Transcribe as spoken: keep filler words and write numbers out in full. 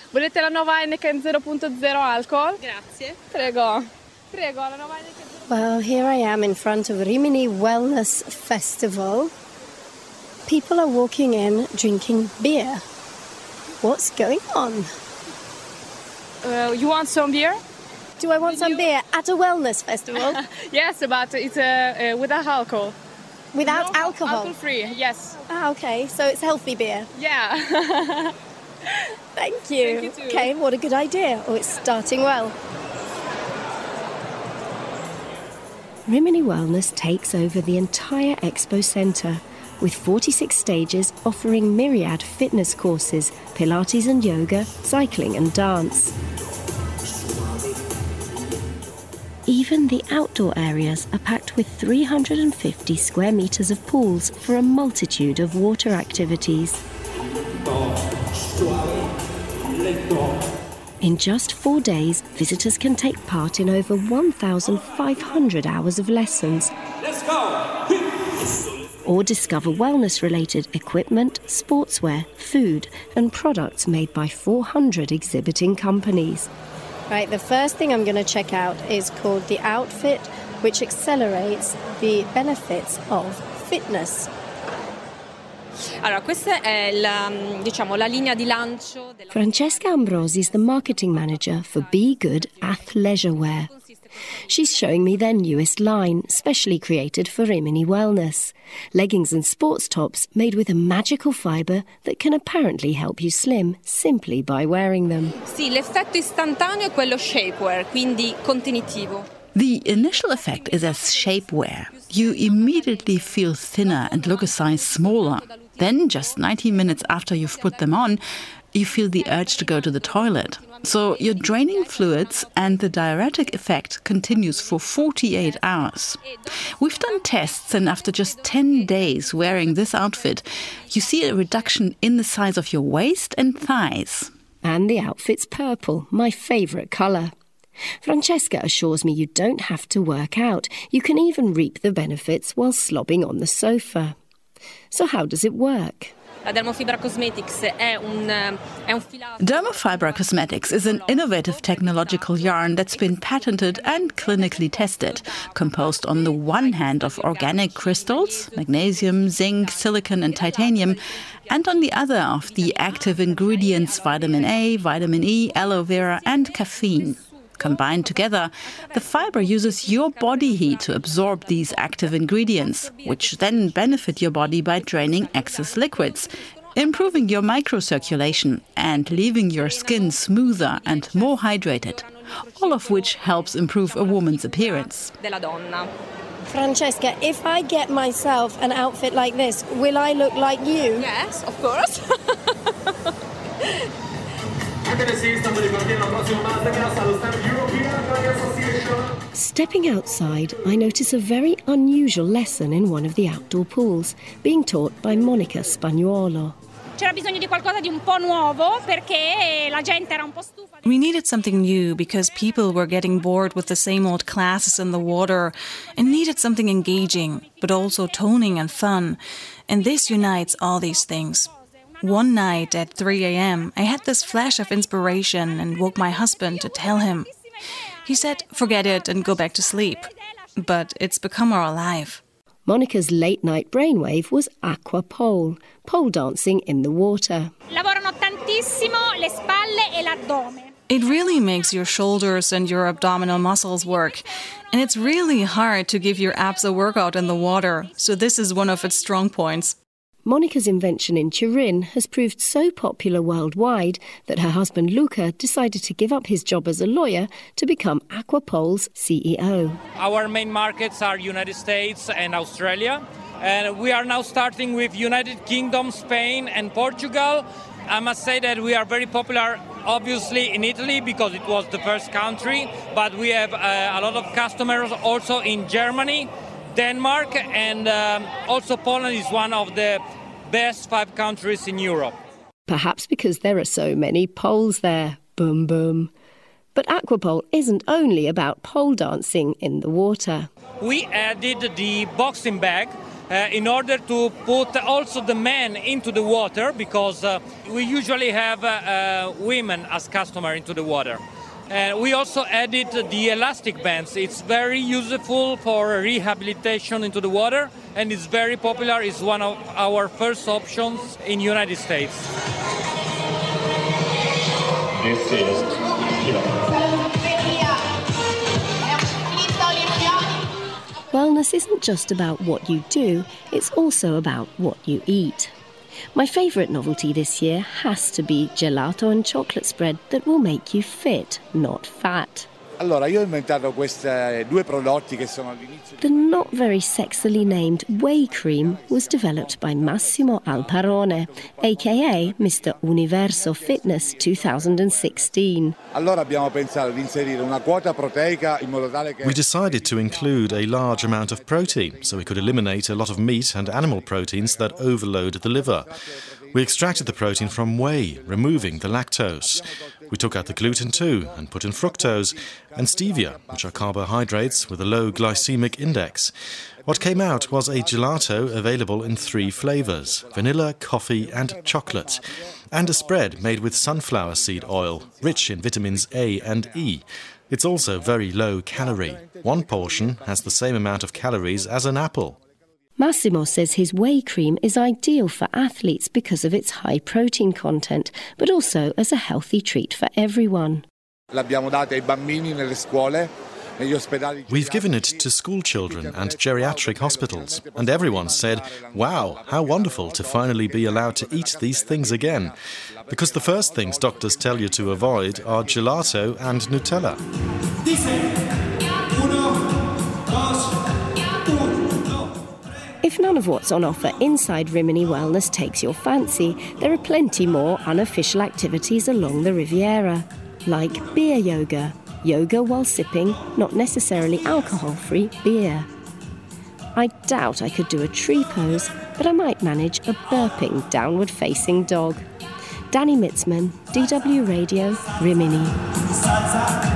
Volete la nuova Heineken zero point zero alcol? Grazie. Prego. Prego, la nuova Heineken zero. Well, here I am in front of Rimini Wellness Festival. People are walking in drinking beer. What's going on? Uh, you want some beer? Do I want Did some you? beer at a wellness festival? Yes, but it's uh, uh, without alcohol. Without no, alcohol? Alcohol-free, yes. Ah, okay. So it's healthy beer? Yeah. Thank you. Thank you too. Okay, what a good idea. Oh, it's starting well. Rimini Wellness takes over the entire expo centre, with forty-six stages offering myriad fitness courses, Pilates and yoga, cycling and dance. Even the outdoor areas are packed with three hundred fifty square metres of pools for a multitude of water activities. In just four days, visitors can take part in over one thousand five hundred hours of lessons. Let's go! Or discover wellness-related equipment, sportswear, food and products made by four hundred exhibiting companies. Right, the first thing I'm going to check out is called the outfit, which accelerates the benefits of fitness. Allora, questa è la, diciamo, la linea di lancio della... Francesca Ambrosi is the marketing manager for Be Good Athleisure Wear. She's showing me their newest line, specially created for Rimini Wellness. Leggings and sports tops made with a magical fibre that can apparently help you slim simply by wearing them. Sì, l'effetto istantaneo è quello shapewear, quindi contenitivo. The initial effect is as shapewear. You immediately feel thinner and look a size smaller. Then, just ninety minutes after you've put them on, you feel the urge to go to the toilet. So you're draining fluids and the diuretic effect continues for forty-eight hours. We've done tests and after just ten days wearing this outfit, you see a reduction in the size of your waist and thighs. And the outfit's purple, my favourite colour. Francesca assures me you don't have to work out. You can even reap the benefits while slobbing on the sofa. So how does it work? La Dermofibra Cosmetics è un, è un filato... Dermofibra Cosmetics is an innovative technological yarn that's been patented and clinically tested, composed on the one hand of organic crystals, magnesium, zinc, silicon and titanium, and on the other of the active ingredients vitamin A, vitamin E, aloe vera and caffeine. Combined together, the fibre uses your body heat to absorb these active ingredients, which then benefit your body by draining excess liquids, improving your microcirculation and leaving your skin smoother and more hydrated, all of which helps improve a woman's appearance. Francesca, if I get myself an outfit like this, will I look like you? Yes, of course. Stepping outside, I notice a very unusual lesson in one of the outdoor pools, being taught by Monica Spagnuolo. We needed something new because people were getting bored with the same old classes in the water and needed something engaging, but also toning and fun. And this unites all these things. One night at three a.m., I had this flash of inspiration and woke my husband to tell him. He said, forget it and go back to sleep. But it's become our life. Monica's late-night brainwave was aqua pole, pole dancing in the water. Lavorano tantissimo le spalle e l'addome. It really makes your shoulders and your abdominal muscles work. And it's really hard to give your abs a workout in the water, so this is one of its strong points. Monica's invention in Turin has proved so popular worldwide that her husband Luca decided to give up his job as a lawyer to become Aquapole's C E O. Our main markets are United States and Australia, and we are now starting with United Kingdom, Spain and Portugal. I must say that we are very popular, obviously, in Italy because it was the first country, but we have uh, a lot of customers also in Germany, Denmark, and um, also Poland is one of the best five countries in Europe. Perhaps because there are so many poles there. Boom, boom. But Aquapole isn't only about pole dancing in the water. We added the boxing bag uh, in order to put also the men into the water, because uh, we usually have uh, uh, women as customer into the water. Uh, we also added the elastic bands. It's very useful for rehabilitation into the water, and it's very popular. It's one of our first options in United States. This is Wellness isn't just about what you do, it's also about what you eat. My favourite novelty this year has to be gelato and chocolate spread that will make you fit, not fat. Allora, io ho inventato questi due prodotti che sono all'inizio. The not very sexily named whey cream was developed by Massimo Alparone, aka Mister Universo Fitness twenty sixteen. Allora abbiamo pensato di inserire una quota proteica in modo tale che We decided to include a large amount of protein so we could eliminate a lot of meat and animal proteins that overload the liver. We extracted the protein from whey, removing the lactose. We took out the gluten too and put in fructose and stevia, which are carbohydrates with a low glycemic index. What came out was a gelato available in three flavours: vanilla, coffee and chocolate, and a spread made with sunflower seed oil, rich in vitamins A and E. It's also very low calorie. One portion has the same amount of calories as an apple. Massimo says his whey cream is ideal for athletes because of its high protein content, but also as a healthy treat for everyone. l'abbiamo data ai bambini nelle scuole. We've given it to school children and geriatric hospitals, and everyone said, wow, how wonderful to finally be allowed to eat these things again. Because the first things doctors tell you to avoid are gelato and Nutella. If none of what's on offer inside Rimini Wellness takes your fancy, there are plenty more unofficial activities along the Riviera, like beer yoga, yoga while sipping not necessarily alcohol-free beer. I doubt I could do a tree pose, but I might manage a burping downward-facing dog. Danny Mitzman, D W Radio, Rimini.